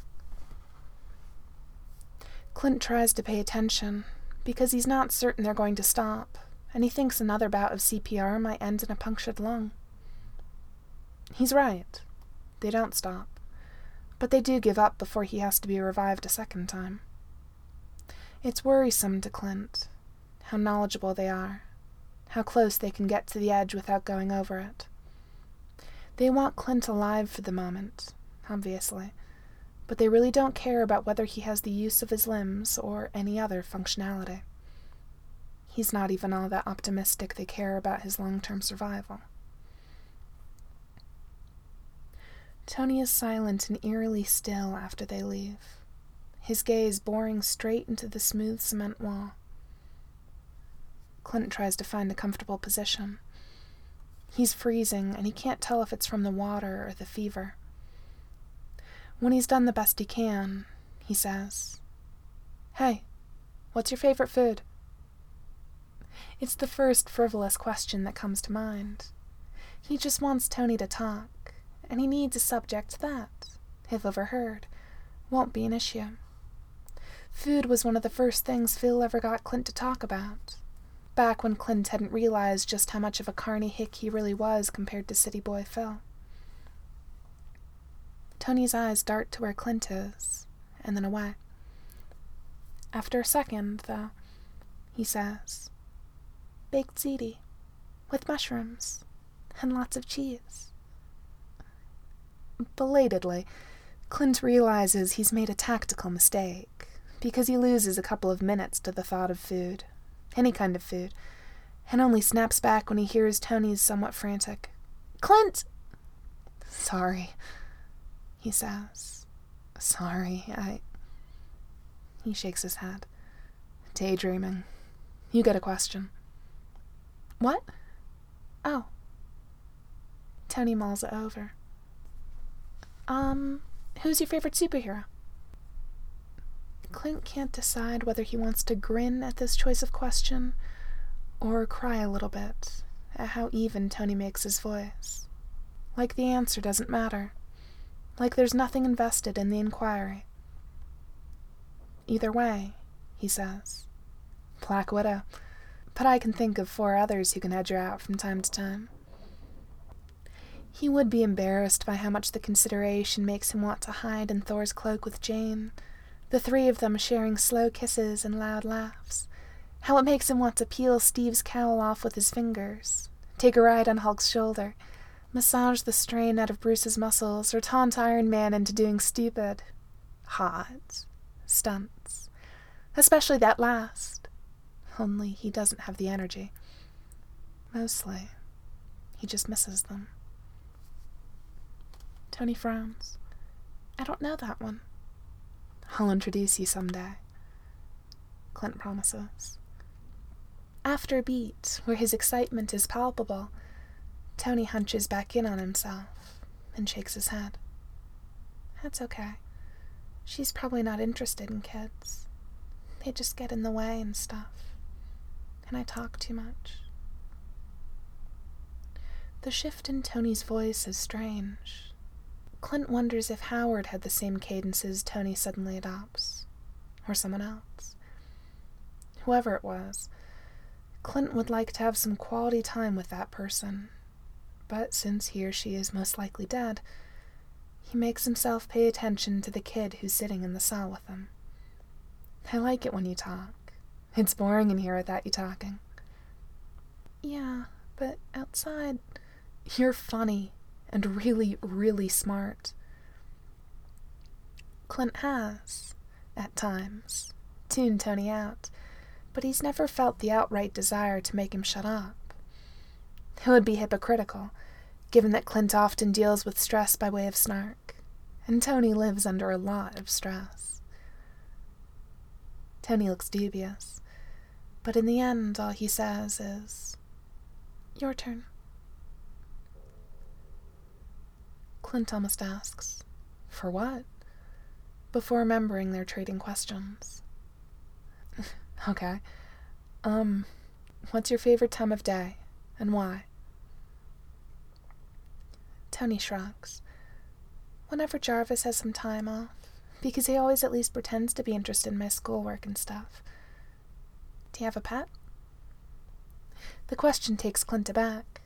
Clint tries to pay attention, because he's not certain they're going to stop, and he thinks another bout of CPR might end in a punctured lung. He's right. They don't stop, but they do give up before he has to be revived a second time. It's worrisome to Clint, how knowledgeable they are, how close they can get to the edge without going over it. They want Clint alive for the moment, obviously, but they really don't care about whether he has the use of his limbs or any other functionality. He's not even all that optimistic they care about his long-term survival. Tony is silent and eerily still after they leave, his gaze boring straight into the smooth cement wall. Clint tries to find a comfortable position. He's freezing, and he can't tell if it's from the water or the fever. When he's done the best he can, he says, "Hey, what's your favorite food?" It's the first frivolous question that comes to mind. He just wants Tony to talk, and he needs a subject that, if overheard, won't be an issue. Food was one of the first things Phil ever got Clint to talk about, back when Clint hadn't realized just how much of a carny hick he really was compared to city boy Phil. Tony's eyes dart to where Clint is, and then away. After a second, though, he says, "Baked ziti, with mushrooms, and lots of cheese." Belatedly, Clint realizes he's made a tactical mistake, because he loses a couple of minutes to the thought of food, any kind of food, and only snaps back when he hears Tony's somewhat frantic, "Clint!" "Sorry," he says. "Sorry, He shakes his head. "Daydreaming. You get a question." "What? Oh." Tony mulls it over. Who's your favorite superhero?" Clint can't decide whether he wants to grin at this choice of question or cry a little bit at how even Tony makes his voice. Like the answer doesn't matter. Like there's nothing invested in the inquiry. "Either way," he says, "Black Widow. But I can think of 4 others who can hedge her out from time to time." He would be embarrassed by how much the consideration makes him want to hide in Thor's cloak with Jane, the 3 of them sharing slow kisses and loud laughs, how it makes him want to peel Steve's cowl off with his fingers, take a ride on Hulk's shoulder, massage the strain out of Bruce's muscles, or taunt Iron Man into doing stupid, hot stunts, especially that last, only he doesn't have the energy. Mostly, he just misses them. Tony frowns. "I don't know that one." "I'll introduce you someday," Clint promises. After a beat, where his excitement is palpable, Tony hunches back in on himself and shakes his head. "That's okay. She's probably not interested in kids. They just get in the way and stuff. And I talk too much." The shift in Tony's voice is strange. Clint wonders if Howard had the same cadences Tony suddenly adopts, or someone else. Whoever it was, Clint would like to have some quality time with that person, but since he or she is most likely dead, he makes himself pay attention to the kid who's sitting in the cell with him. "I like it when you talk. It's boring in here without you talking." "Yeah, but outside, you're funny. And really, really smart." Clint has, at times, tuned Tony out, but he's never felt the outright desire to make him shut up. It would be hypocritical, given that Clint often deals with stress by way of snark, and Tony lives under a lot of stress. Tony looks dubious, but in the end all he says is, "Your turn." Clint almost asks, "For what?" before remembering they're trading questions. "Okay. What's your favorite time of day, and why?" Tony shrugs. "Whenever Jarvis has some time off, because he always at least pretends to be interested in my schoolwork and stuff." "Do you have a pet?" The question takes Clint aback.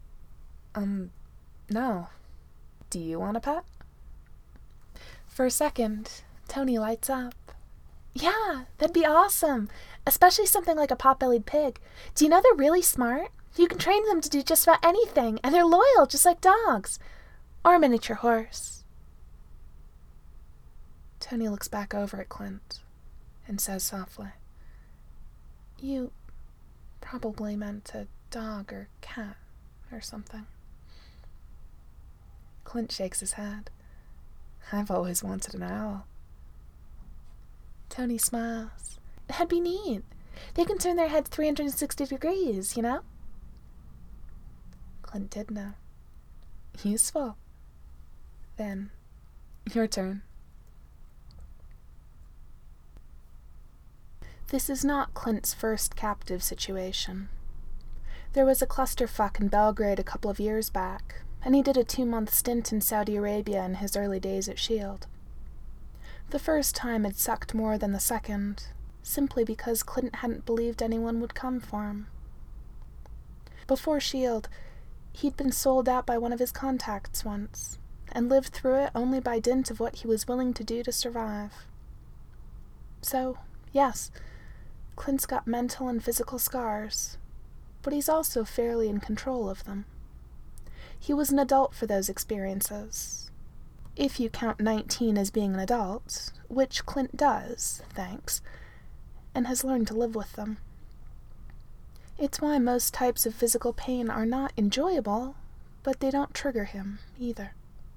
No. Do you want a pet?" For a second, Tony lights up. "Yeah, that'd be awesome, especially something like a pot-bellied pig. Do you know they're really smart? You can train them to do just about anything, and they're loyal, just like dogs. Or a miniature horse." Tony looks back over at Clint and says softly, "You probably meant a dog or cat or something." Clint shakes his head. "I've always wanted an owl." Tony smiles. "That'd be neat. They can turn their heads 360 degrees, you know?" Clint did know. Useful. Then, your turn. This is not Clint's first captive situation. There was a clusterfuck in Belgrade a couple of years back, and he did a 2-month stint in Saudi Arabia in his early days at S.H.I.E.L.D. The first time had sucked more than the second, simply because Clint hadn't believed anyone would come for him. Before S.H.I.E.L.D., he'd been sold out by one of his contacts once, and lived through it only by dint of what he was willing to do to survive. So, Yes, Clint's got mental and physical scars, but he's also fairly in control of them. He was an adult for those experiences. If you count 19 as being an adult, which Clint does, thanks, and has learned to live with them. It's why most types of physical pain are not enjoyable, but they don't trigger him either.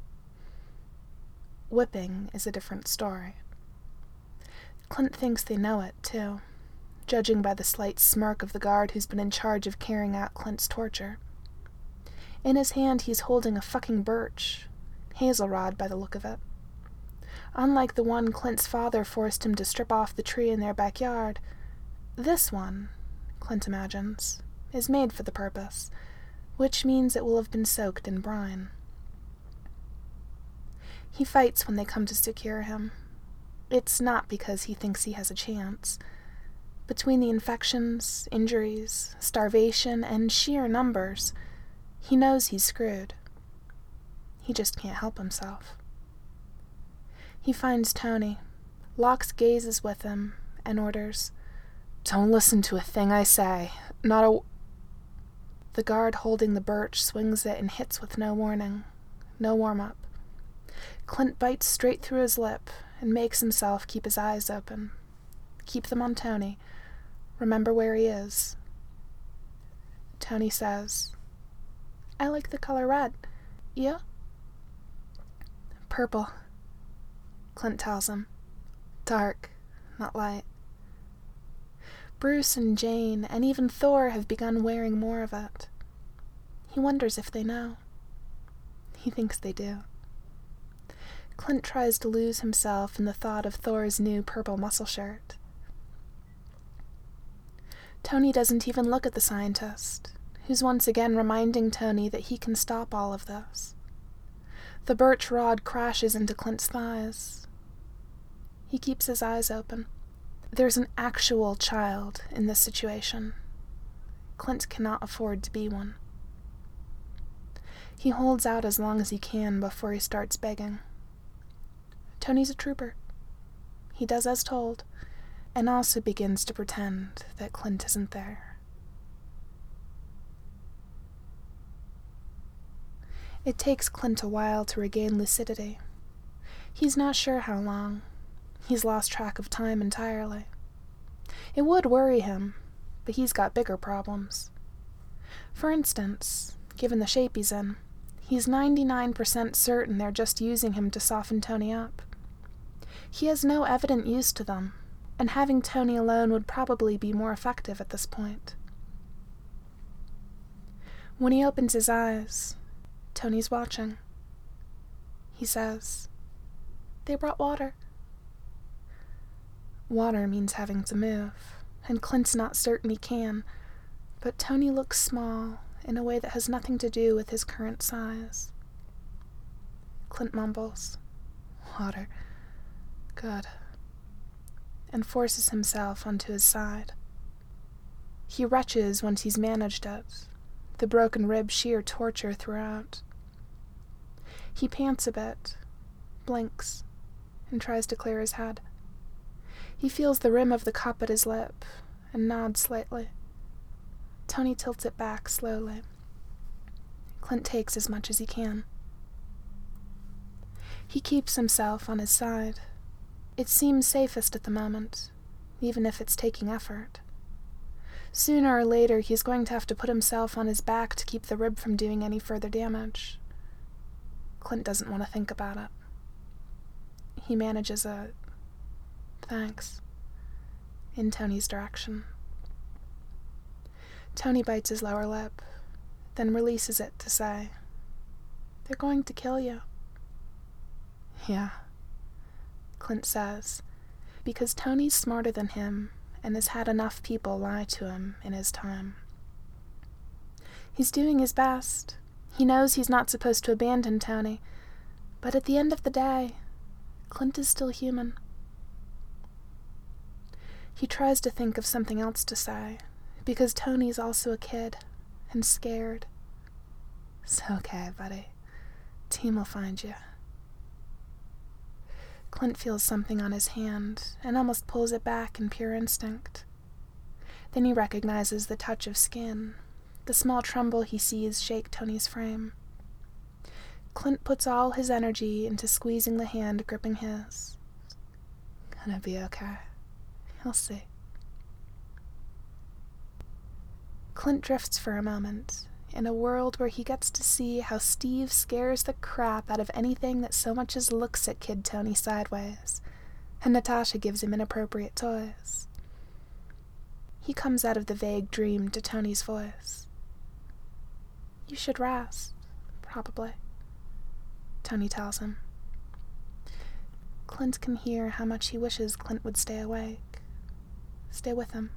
Whipping is a different story. Clint thinks they know it, too, judging by the slight smirk of the guard who's been in charge of carrying out Clint's torture. In his hand, he's holding a fucking birch, hazel rod by the look of it. Unlike the one Clint's father forced him to strip off the tree in their backyard, this one, Clint imagines, is made for the purpose, which means it will have been soaked in brine. He fights when they come to secure him. It's not because he thinks he has a chance. Between the infections, injuries, starvation, and sheer numbers, he knows he's screwed. He just can't help himself. He finds Tony, locks gazes with him, and orders, "Don't listen to a thing I say. Not a..." The guard holding the birch swings it and hits with no warning, no warm-up. Clint bites straight through his lip and makes himself keep his eyes open. Keep them on Tony. Remember where he is. Tony says, "I like the color red. You?" "Purple," Clint tells him. "Dark, not light." Bruce and Jane and even Thor have begun wearing more of it. He wonders if they know. He thinks they do. Clint tries to lose himself in the thought of Thor's new purple muscle shirt. Tony doesn't even look at the scientist, who's once again reminding Tony that he can stop all of this. The birch rod crashes into Clint's thighs. He keeps his eyes open. There's an actual child in this situation. Clint cannot afford to be one. He holds out as long as he can before he starts begging. Tony's a trooper. He does as told, and also begins to pretend that Clint isn't there. It takes Clint a while to regain lucidity. He's not sure how long. He's lost track of time entirely. It would worry him, but he's got bigger problems. For instance, given the shape he's in, he's 99% certain they're just using him to soften Tony up. He has no evident use to them, and having Tony alone would probably be more effective at this point. When he opens his eyes, Tony's watching. He says, "They brought water." Water means having to move, and Clint's not certain he can, but Tony looks small in a way that has nothing to do with his current size. Clint mumbles, "Water. Good," and forces himself onto his side. He retches once he's managed it, the broken rib sheer torture throughout. He pants a bit, blinks, and tries to clear his head. He feels the rim of the cup at his lip, and nods slightly. Tony tilts it back slowly. Clint takes as much as he can. He keeps himself on his side. It seems safest at the moment, even if it's taking effort. Sooner or later, he's going to have to put himself on his back to keep the rib from doing any further damage. Clint doesn't want to think about it. He manages a "thanks" in Tony's direction. Tony bites his lower lip, then releases it to say, "They're going to kill you." "Yeah," Clint says, because Tony's smarter than him and has had enough people lie to him in his time. He's doing his best. He knows he's not supposed to abandon Tony, but at the end of the day, Clint is still human. He tries to think of something else to say, because Tony's also a kid and scared. "It's okay, buddy. Team will find you." Clint feels something on his hand and almost pulls it back in pure instinct. Then he recognizes the touch of skin, the small tremble he sees shake Tony's frame. Clint puts all his energy into squeezing the hand gripping his. Gonna be okay. He'll see. Clint drifts for a moment, in a world where he gets to see how Steve scares the crap out of anything that so much as looks at Kid Tony sideways, and Natasha gives him inappropriate toys. He comes out of the vague dream to Tony's voice. You should rest, probably, Tony tells him. Clint can hear how much he wishes Clint would stay awake. Stay with him.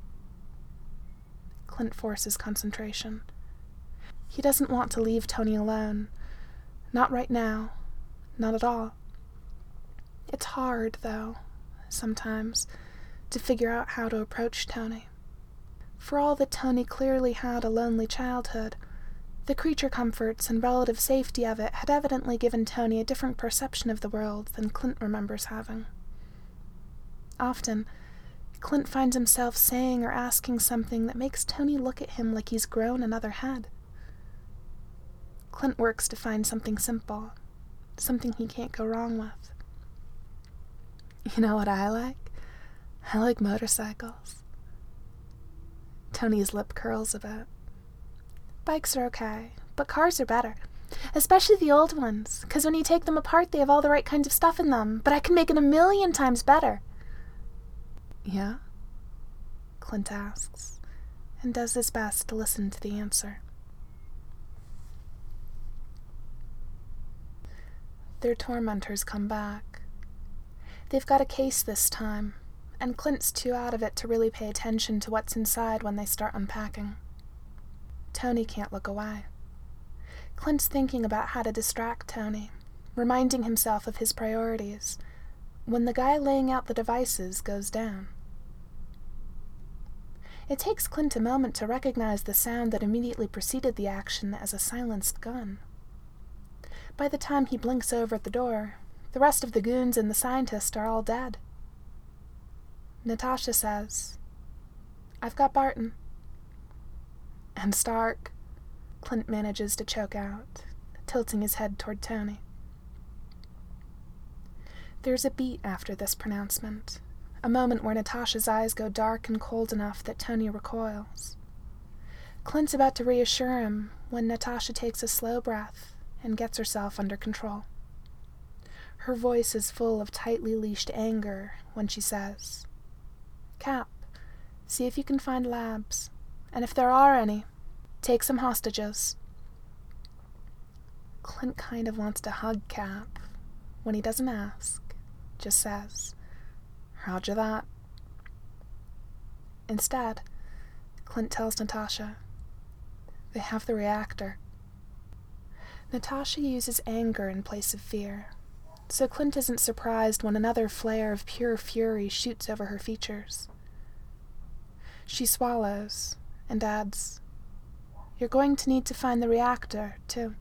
Clint forces concentration. He doesn't want to leave Tony alone. Not right now. Not at all. It's hard, though, sometimes, to figure out how to approach Tony. For all that Tony clearly had a lonely childhood, the creature comforts and relative safety of it had evidently given Tony a different perception of the world than Clint remembers having. Often, Clint finds himself saying or asking something that makes Tony look at him like he's grown another head. Clint works to find something simple, something he can't go wrong with. You know what I like? I like motorcycles. Tony's lip curls a bit. Bikes are okay, but cars are better. Especially the old ones, because when you take them apart they have all the right kinds of stuff in them, but I can make it 1,000,000 times better. Yeah? Clint asks, and does his best to listen to the answer. Their tormentors come back. They've got a case this time, and Clint's too out of it to really pay attention to what's inside when they start unpacking. Tony can't look away. Clint's thinking about how to distract Tony, reminding himself of his priorities, when the guy laying out the devices goes down. It takes Clint a moment to recognize the sound that immediately preceded the action as a silenced gun. By the time he blinks over at the door, the rest of the goons and the scientist are all dead. Natasha says, I've got Barton. And Stark, Clint manages to choke out, tilting his head toward Tony. There's a beat after this pronouncement, a moment where Natasha's eyes go dark and cold enough that Tony recoils. Clint's about to reassure him when Natasha takes a slow breath and gets herself under control. Her voice is full of tightly leashed anger when she says, Cap, see if you can find labs, and if there are any, take some hostages. Clint kind of wants to hug Cap when he doesn't ask, just says, Roger that. Instead, Clint tells Natasha, they have the reactor. Natasha uses anger in place of fear, so Clint isn't surprised when another flare of pure fury shoots over her features. She swallows and adds, You're going to need to find the reactor, too.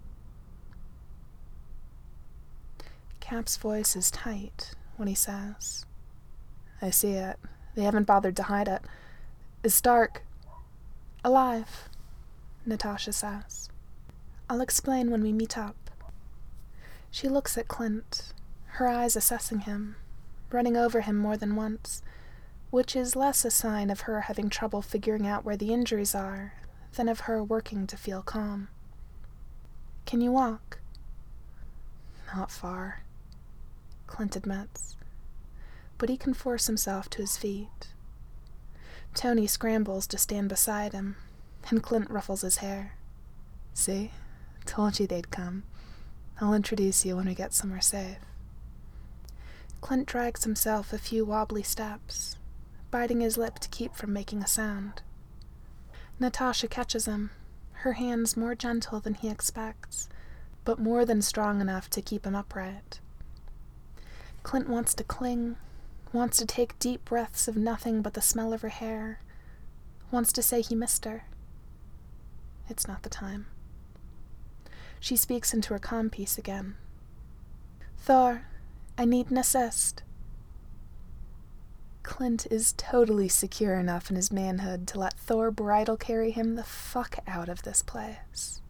Cap's voice is tight when he says, I see it. They haven't bothered to hide it. Is Stark alive? Natasha says. I'll explain when we meet up. She looks at Clint, her eyes assessing him, running over him more than once, which is less a sign of her having trouble figuring out where the injuries are than of her working to feel calm. Can you walk? Not far, Clint admits, but he can force himself to his feet. Tony scrambles to stand beside him, and Clint ruffles his hair. See? Told you they'd come. I'll introduce you when we get somewhere safe. Clint drags himself a few wobbly steps, biting his lip to keep from making a sound. Natasha catches him, her hands more gentle than he expects, but more than strong enough to keep him upright. Clint wants to cling, wants to take deep breaths of nothing but the smell of her hair, wants to say he missed her. It's not the time. She speaks into her comm piece again. Thor, I need an assist. Clint is totally secure enough in his manhood to let Thor bridal carry him the fuck out of this place.